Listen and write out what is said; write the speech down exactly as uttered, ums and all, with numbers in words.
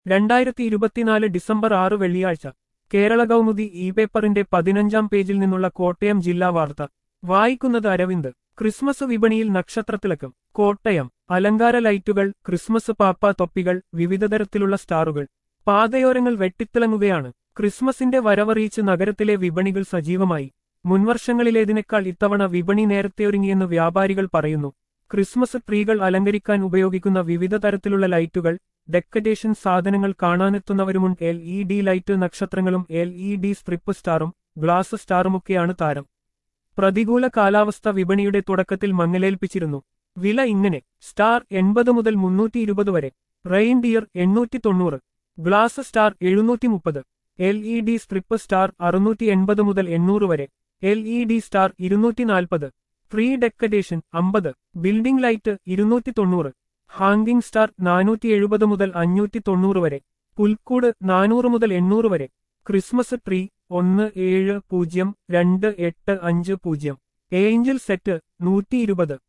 രണ്ടായിരത്തി ഇരുപത്തിനാല് ഡിസംബർ ആറ് വെള്ളിയാഴ്ച കേരള കൗമുദി ഇ പേപ്പറിന്റെ പതിനഞ്ചാം പേജിൽ നിന്നുള്ള കോട്ടയം ജില്ലാ വാർത്ത വായിക്കുന്നത് അരവിന്ദ്. ക്രിസ്മസ് വിപണിയിൽ നക്ഷത്രത്തിളക്കം. കോട്ടയം. അലങ്കാര ലൈറ്റുകൾ, ക്രിസ്മസ് പാപ്പ തൊപ്പികൾ, വിവിധതരത്തിലുള്ള സ്റ്റാറുകൾ. പാതയോരങ്ങൾ വെട്ടിത്തിളങ്ങുകയാണ്. ക്രിസ്മസിന്റെ വരവറിയിച്ച് നഗരത്തിലെ വിപണികൾ സജീവമായി. മുൻവർഷങ്ങളിലേതിനേക്കാൾ ഇത്തവണ വിപണി നേരത്തെയൊരുങ്ങിയെന്ന് വ്യാപാരികൾ പറയുന്നു. ക്രിസ്മസ് ട്രീകൾ അലങ്കരിക്കാൻ ഉപയോഗിക്കുന്ന വിവിധ തരത്തിലുള്ള ലൈറ്റുകൾ, ഡെക്കറേഷൻ സാധനങ്ങൾ കാണാനെത്തുന്നവരുമുണ്ട്. എൽ ഇ ഡി ലൈറ്റ് നക്ഷത്രങ്ങളും എൽ ഇ ഡി സ്ട്രിപ്പ് സ്റ്റാറും ഗ്ലാസ് സ്റ്റാറുമൊക്കെയാണ് താരം. പ്രതികൂല കാലാവസ്ഥ വിപണിയുടെ തുടക്കത്തിൽ മങ്ങലേൽപ്പിച്ചിരുന്നു. വില ഇങ്ങനെ: സ്റ്റാർ എൺപത് മുതൽ മുന്നൂറ്റി ഇരുപത് വരെ, റെയിൻഡിയർ എണ്ണൂറ്റി തൊണ്ണൂറ്, ഗ്ലാസ് സ്റ്റാർ എഴുന്നൂറ്റി മുപ്പത്, L E D strip star അറുന്നൂറ്റി എൺപത് മുതൽ എണ്ണൂറ് വരെ, എൽ ഇ ഡി സ്റ്റാർ ഇരുന്നൂറ്റി നാൽപ്പത്, ഫ്രീ ഡെക്കറേഷൻ അമ്പത്, ബിൽഡിംഗ് ലൈറ്റ് ഇരുന്നൂറ്റി തൊണ്ണൂറ്, ഹാങ്കിംഗ് സ്റ്റാർ നാനൂറ്റി എഴുപത് മുതൽ അഞ്ഞൂറ്റി തൊണ്ണൂറ് വരെ, പുൽക്കൂട് നാനൂറ് മുതൽ എണ്ണൂറ് വരെ. ക്രിസ്മസ് ട്രീ ഒന്ന് ഏഴ് പൂജ്യം രണ്ട് എട്ട് അഞ്ച് പൂജ്യം, ഏഞ്ചൽ സെറ്റ് നൂറ്റി ഇരുപത്.